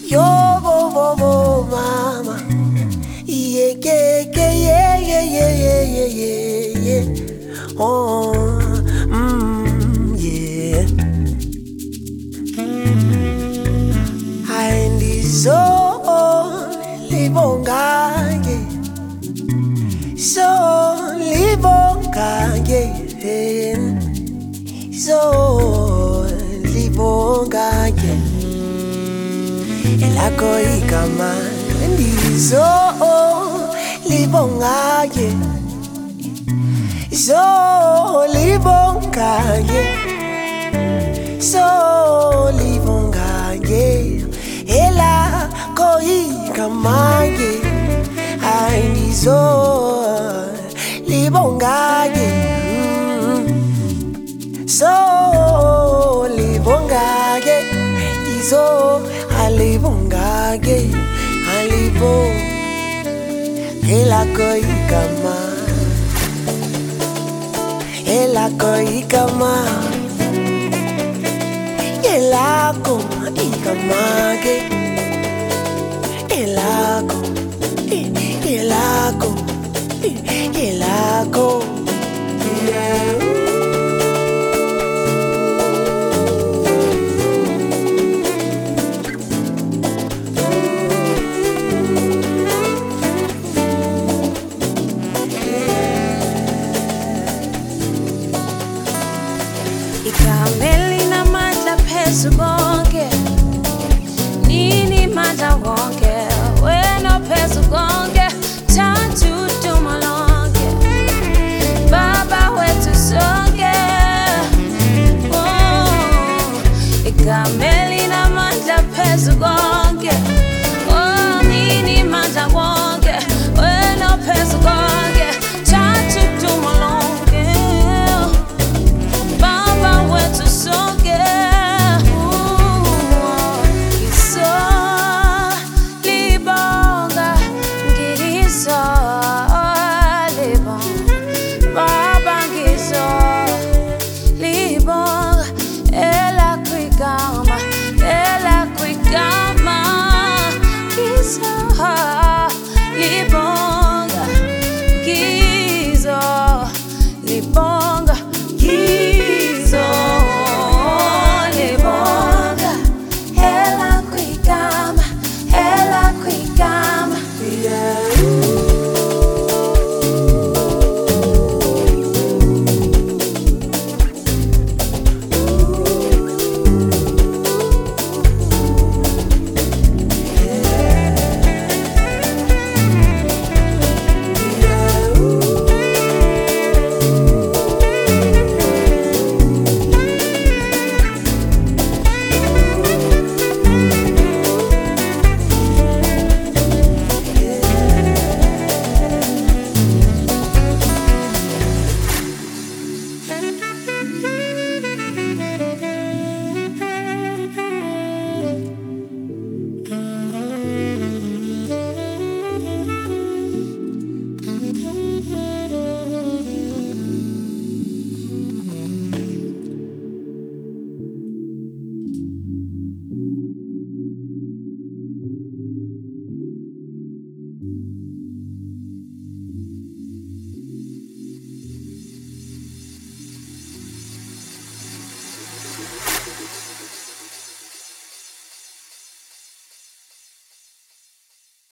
Yo, mama. Yeah, yeah, yeah, yeah, yeah, yeah, yeah, yeah, yeah. Oh, yeah. Libonga, yeah. So, libonga, yeah. So, libonga, yeah. Elako ikama, so, libonga, yeah. So, libonga, yeah. So, libonga, yeah. Ela koi kamaye I so libongaye so libongaye iso alibongaye alibo ela koi kama ela ko ikamage Elago, elago, elago.